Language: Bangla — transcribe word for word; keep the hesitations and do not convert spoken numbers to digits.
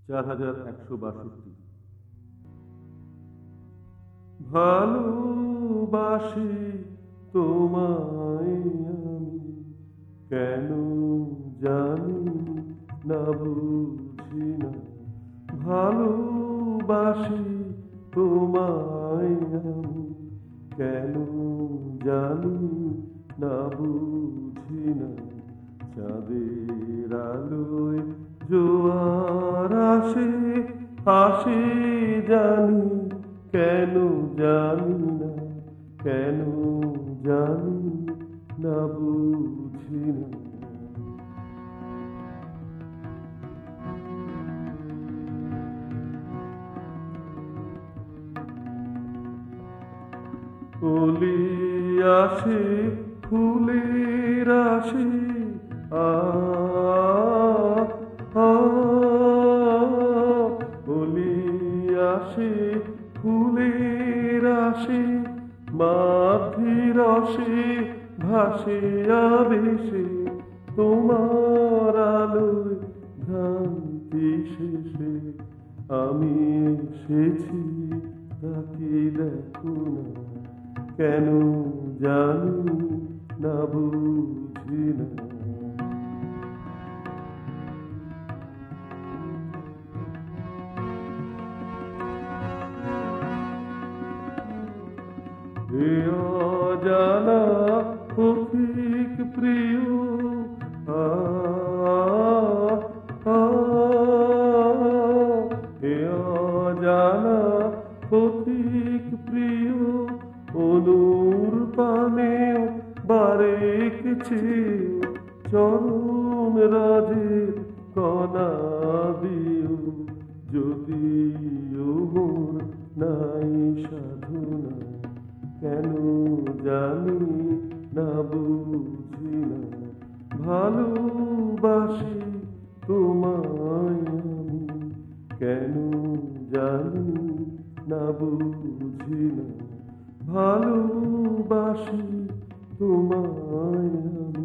চার হাজার একশো বাষট্টি। ভালোবাসি তোমায় আমি, কেন জানি না বুঝি না। ভালোবাসি তোমায় আমি, কেন জানি না বুঝি না। চাঁদের আলোয় জোয়ার আসে, আসে জানি, কেন জানি না, কেন জানি না বুঝি না। কলি আসে ফুলের আসে, আ কলি আসে ফুলের আসে, মাধি রসে ভাসে আবেশে, তোমার আলোয় ভ্রান্তি শেষে আমি এসেছি, তাকে দেখো না, কেন জানি না বুঝি না। এ অজানা পথিক প্রিয়, আ এ অজানা পথিক প্রিয়, অনুর পানে বারেক চেয়েও চরণ রাজের কণা দিও। যদিও মোর নাই সাধনা, কেন জানি না বুঝি না। ভালোবাসি তোমায় আমি, কেন জানি না বুঝি না। ভালোবাসি তোমায় আমি।